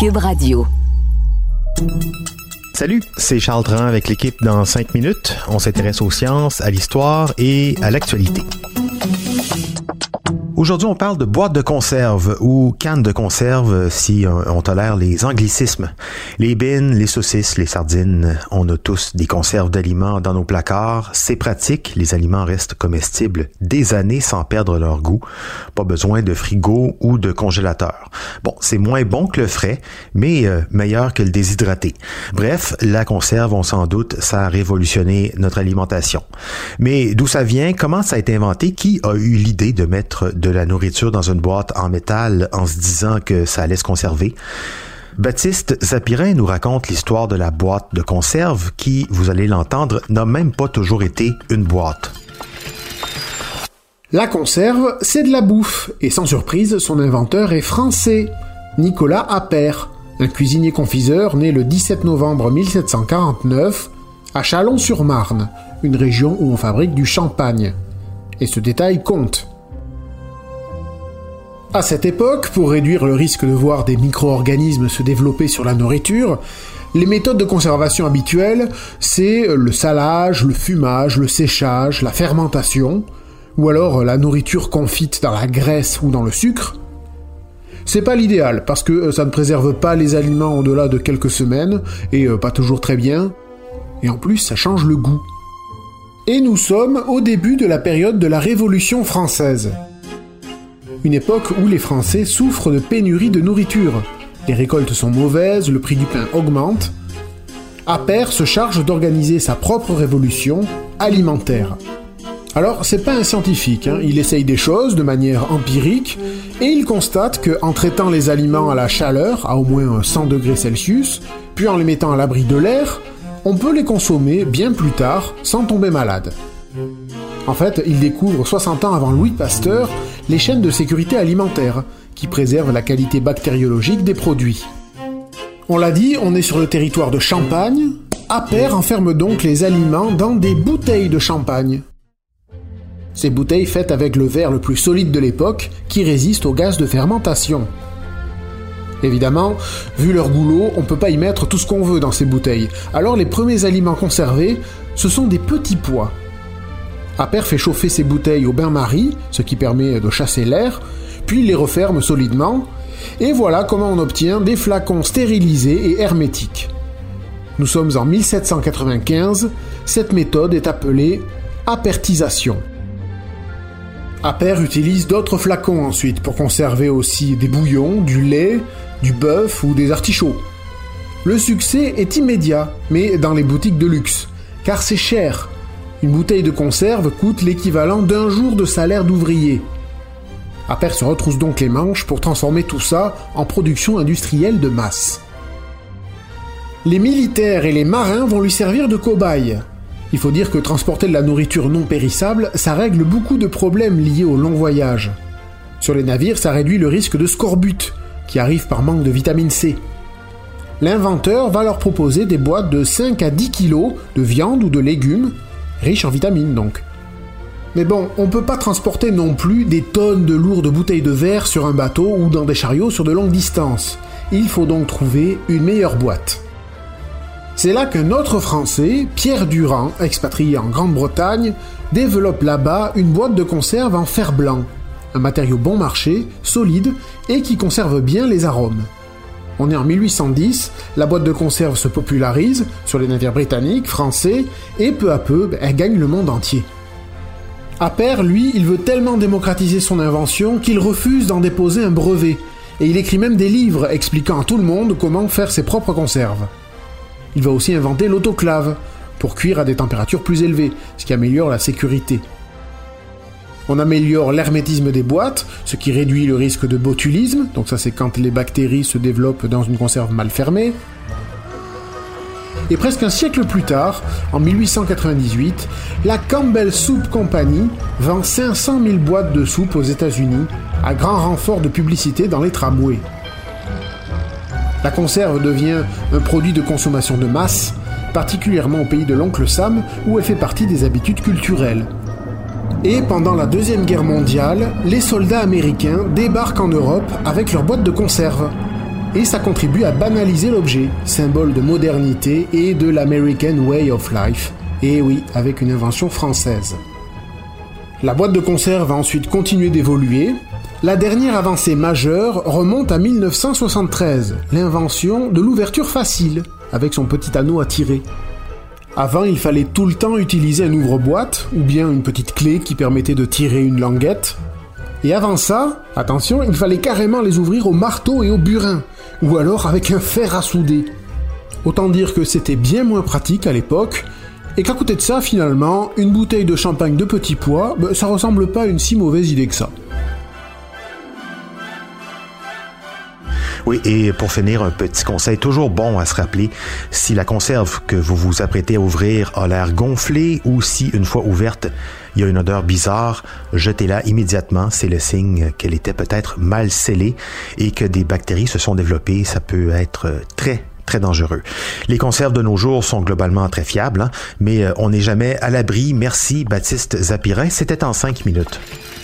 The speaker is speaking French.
Cube Radio. Salut, c'est Charles Dran avec l'équipe dans 5 minutes. On s'intéresse aux sciences, à l'histoire et à l'actualité. Aujourd'hui, on parle de boîtes de conserve ou cannes de conserve si on tolère les anglicismes. Les bines, les saucisses, les sardines, on a tous des conserves d'aliments dans nos placards. C'est pratique, les aliments restent comestibles des années sans perdre leur goût. Pas besoin de frigo ou de congélateur. Bon, c'est moins bon que le frais, mais meilleur que le déshydraté. Bref, la conserve, on s'en doute, ça a révolutionné notre alimentation. Mais d'où ça vient? Comment ça a été inventé? Qui a eu l'idée de mettre de la nourriture dans une boîte en métal en se disant que ça allait se conserver? Baptiste Zapirin nous raconte l'histoire de la boîte de conserve qui, vous allez l'entendre, n'a même pas toujours été une boîte. La conserve, c'est de la bouffe, et sans surprise, son inventeur est français, Nicolas Appert, un cuisinier-confiseur né le 17 novembre 1749 à Châlons-sur-Marne, une région où on fabrique du champagne. Et ce détail compte. À cette époque, pour réduire le risque de voir des micro-organismes se développer sur la nourriture, les méthodes de conservation habituelles, c'est le salage, le fumage, le séchage, la fermentation, ou alors la nourriture confite dans la graisse ou dans le sucre. C'est pas l'idéal, parce que ça ne préserve pas les aliments au-delà de quelques semaines, et pas toujours très bien, et en plus ça change le goût. Et nous sommes au début de la période de la Révolution française. Une époque où les Français souffrent de pénurie de nourriture. Les récoltes sont mauvaises, le prix du pain augmente. Appert se charge d'organiser sa propre révolution alimentaire. Alors, c'est pas un scientifique, il essaye des choses de manière empirique, et il constate qu'en traitant les aliments à la chaleur, à au moins 100 degrés Celsius, puis en les mettant à l'abri de l'air, on peut les consommer bien plus tard sans tomber malade. En fait, il découvre 60 ans avant Louis Pasteur les chaînes de sécurité alimentaire, qui préservent la qualité bactériologique des produits. On l'a dit, on est sur le territoire de Champagne. Appert enferme donc les aliments dans des bouteilles de champagne. Ces bouteilles faites avec le verre le plus solide de l'époque, qui résiste au gaz de fermentation. Évidemment, vu leur goulot, on peut pas y mettre tout ce qu'on veut dans ces bouteilles. Alors les premiers aliments conservés, ce sont des petits pois. Appert fait chauffer ses bouteilles au bain-marie, ce qui permet de chasser l'air, puis il les referme solidement, et voilà comment on obtient des flacons stérilisés et hermétiques. Nous sommes en 1795, cette méthode est appelée appertisation. Appert utilise d'autres flacons ensuite pour conserver aussi des bouillons, du lait, du bœuf ou des artichauts. Le succès est immédiat, mais dans les boutiques de luxe, car c'est cher. Une bouteille de conserve coûte l'équivalent d'un jour de salaire d'ouvrier. Appert se retrousse donc les manches pour transformer tout ça en production industrielle de masse. Les militaires et les marins vont lui servir de cobayes. Il faut dire que transporter de la nourriture non périssable, ça règle beaucoup de problèmes liés au long voyage. Sur les navires, ça réduit le risque de scorbut, qui arrive par manque de vitamine C. L'inventeur va leur proposer des boîtes de 5 à 10 kilos de viande ou de légumes, riches en vitamines donc. Mais bon, on peut pas transporter non plus des tonnes de lourdes bouteilles de verre sur un bateau ou dans des chariots sur de longues distances. Il faut donc trouver une meilleure boîte. C'est là qu'un autre Français, Pierre Durand, expatrié en Grande-Bretagne, développe là-bas une boîte de conserve en fer blanc, un matériau bon marché, solide et qui conserve bien les arômes. On est en 1810, la boîte de conserve se popularise sur les navires britanniques, français, et peu à peu, elle gagne le monde entier. Appert, lui, il veut tellement démocratiser son invention qu'il refuse d'en déposer un brevet, et il écrit même des livres expliquant à tout le monde comment faire ses propres conserves. Il va aussi inventer l'autoclave, pour cuire à des températures plus élevées, ce qui améliore la sécurité. On améliore l'hermétisme des boîtes, ce qui réduit le risque de botulisme, donc ça c'est quand les bactéries se développent dans une conserve mal fermée. Et presque un siècle plus tard, en 1898, la Campbell Soup Company vend 500 000 boîtes de soupe aux États-Unis, à grand renfort de publicité dans les tramways. La conserve devient un produit de consommation de masse, particulièrement au pays de l'oncle Sam, où elle fait partie des habitudes culturelles. Et pendant la Deuxième Guerre mondiale, les soldats américains débarquent en Europe avec leurs boîtes de conserve. et ça contribue à banaliser l'objet, symbole de modernité et de l'American Way of Life. Et oui, avec une invention française. La boîte de conserve a ensuite continué d'évoluer. La dernière avancée majeure remonte à 1973, l'invention de l'ouverture facile, avec son petit anneau à tirer. Avant, il fallait tout le temps utiliser un ouvre-boîte, ou bien une petite clé qui permettait de tirer une languette. Et avant ça, attention, il fallait carrément les ouvrir au marteau et au burin, ou alors avec un fer à souder. Autant dire que c'était bien moins pratique à l'époque, et qu'à côté de ça, finalement, une bouteille de champagne de petit pois, ça ressemble pas à une si mauvaise idée que ça. Oui, et pour finir, un petit conseil toujours bon à se rappeler, si la conserve que vous vous apprêtez à ouvrir a l'air gonflée ou si, une fois ouverte, il y a une odeur bizarre, jetez-la immédiatement, c'est le signe qu'elle était peut-être mal scellée et que des bactéries se sont développées, ça peut être très dangereux. Les conserves de nos jours sont globalement très fiables, mais on n'est jamais à l'abri. Merci Baptiste Zapirin, c'était en 5 minutes.